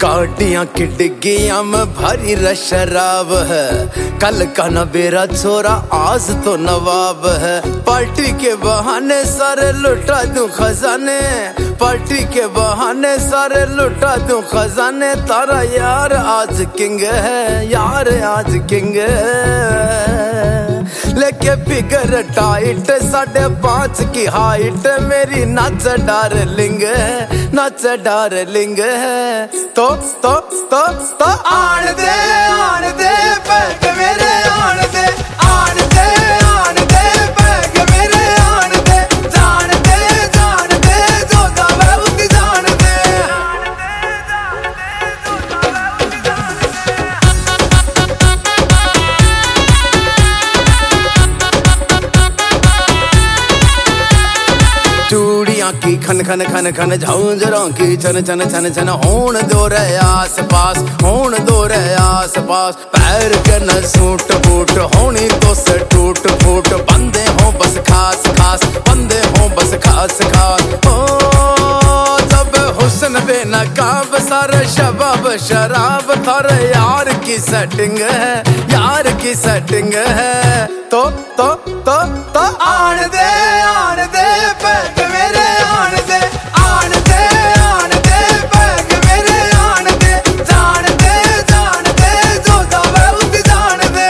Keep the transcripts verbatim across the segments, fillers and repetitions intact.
गाड़ियां की डिग्गियां में भरी रश शराब है। कल का न बेरा छोरा आज तो नवाब है। पार्टी के बहाने सारे लुटा दूं खजाने, पार्टी के बहाने सारे लुटा दूं खजाने। तारा यार आज किंग है, यार आज किंग है। लेके फिगर टाइट साढ़े पांच की हाइट, मेरी नाच डार्लिंग है, नाच डार्लिंग है। तो तो तो तो आन दे आन दे पैग मेरे आन दे, आन दे आन दे पैग मेरे आन दे। जान दे जान दे जो जावे उसकी जान दे। चूड़ियां की खन खन खन खन, झांझरों की छन छन छन छन। होन दो रे आस पास, होन दो रे आस पास। पैर के न सूट बूट होनी तो से टूट फूट। बंदे हो बस खास खास, बंदे हो बस खास खास। ओ जब हुस्न बेनकाब सारे शबाब शराब। थारे यार की सेटिंग है, यार की सेटिंग है। तो तो तो तो आन दे आन दे पैग मेरे आन दे, आन दे आन दे पैग मेरे आन दे। जान दे जान दे जो जावे उसकी जान दे।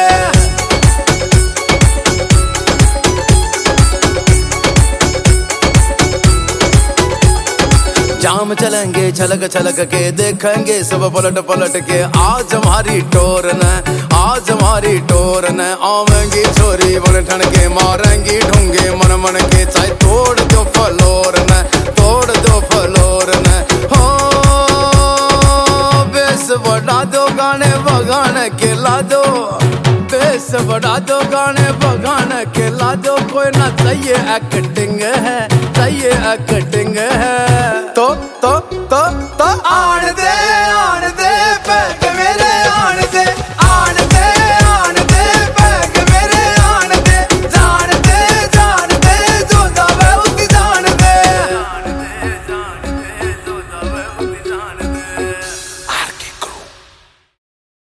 जाम चलेंगे छलक छलक के, देखेंगे सब पलट पलट के। आज हमारी टोर न, आज हमारी टोर न। आवेंगी छोरी बन ठन के, मारेंगी ढूंगे मन मन के। चाहे तोड़ दो फ्लोर न, तोड़ दो फ्लोर न। हो बेस बढ़ा दो गाने बगाने के ला दो, बेस बढ़ा दो गाने बगाने के ला दो। कोई ना चाहिए एक्टिंग है, चाहिए एक्टिंग है।